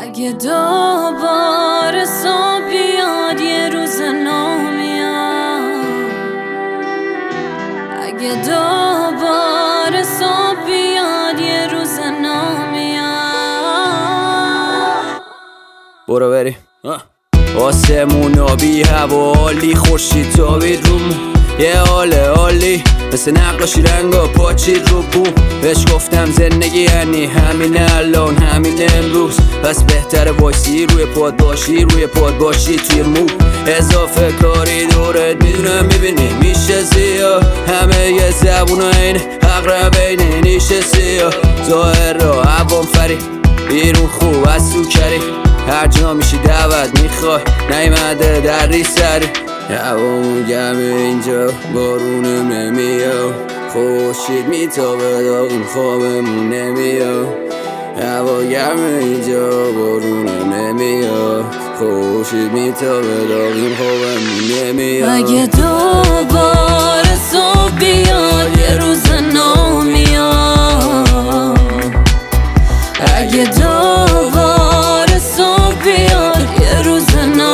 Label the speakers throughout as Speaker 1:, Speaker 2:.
Speaker 1: اگه دوباره صبح بیاد یه روز نمیاد، اگه دوباره صبح بیاد یه روز نمیاد.
Speaker 2: برو بریم آسمون آبی هوا عالی، خورشید تابید روم یه حال عالی، مثل نقاشی رنگا پاچید رو بوم. بهش گفتم زندگی یعنی همین الان همین امروز، پس بهتره وایسی روی پاد باشی، روی پاد باشی توی مو. اضافه کاری دورت میدونم میبینی میشه زیاد، همه یه زبون این اقربین نیشه سیاه. ظاهر را عوام فری بیرون خوب از تو کری، هر جا میشی دعوت میخوای نیمده در ری سری. هوامون گرمه اینجا بارونم نمیاد، خورشید میتابه داغون خوابمون نمیاد. هوا گرمه اینجا بارونم نمیاد، خورشید میتابه داغون خوابمون نمیاد.
Speaker 1: اگه دوباره صبح بیاد یه روز نمیاد، اگه دوباره صبح بیاد یه روز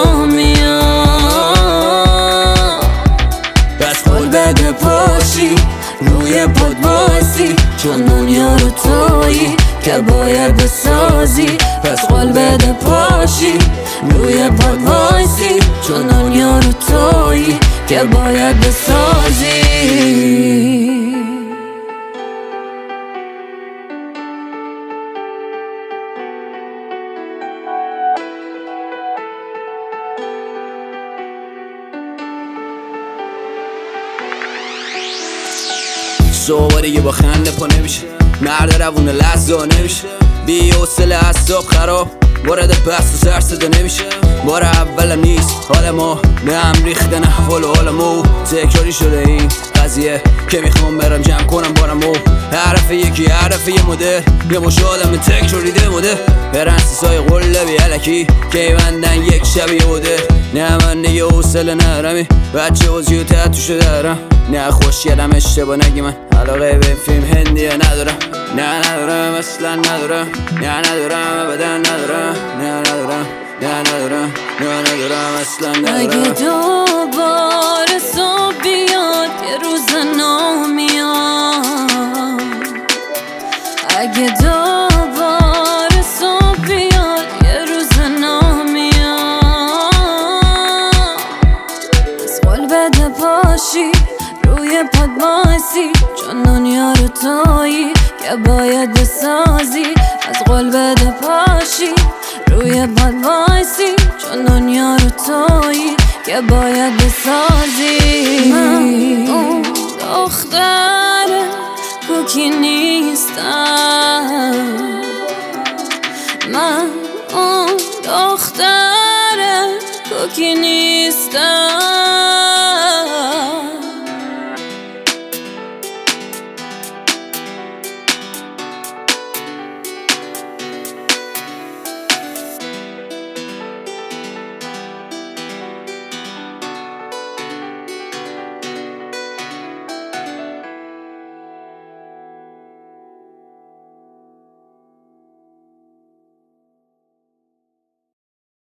Speaker 1: نمیاد.
Speaker 2: بس خود
Speaker 1: بده پاشی روی پاد باشی، چون دنیا رو تویی که باید بسازی. پس قول بده پاشی روی پاد باشی، چون دنیا رو تویی که باید بسازی.
Speaker 2: صبح دیگه با خنده پا نمیشه، مرد روون لحظه نمیشه، بی حوصله اعصاب خراب وارد بحث و سر صدا نمیشه. بار اولم نیست حال ما به هم ریختن احوال و حال ما، تکراری شده این قضیه که میخوام برم جمع کنم بارمو. حرف یکی حرف یه مدل، یه مش آدم تکراریده مدل، پرنسسای قلبی علکی که بندن یک شبیه بوده. نه من دیگه حوصله نرمی بچه وزی و تحتوشو دارم، نه خوش یادم اشتباه نگی من علاقه به فیلم هندیه ندارم. نه ندارم اصلا ندارم، نه ندارم ابدا ندارم، نه ندارم، نه ندارم، نه ندارم اصلا ندارم.
Speaker 1: اگه دوباره صبح بیاد یه روز نمیاد، اگه دوباره صبح بیاد یه روز نمیاد. از قول بده پاشی روی پاد باشی، چون دنیا رو تویی که باید بسازی. از قول بده پاشی روی پاد باشی، چون دنیا رو تویی که باید بسازی. من اون دختر کوکی نیستم، من اون دختر کوکی نیستم.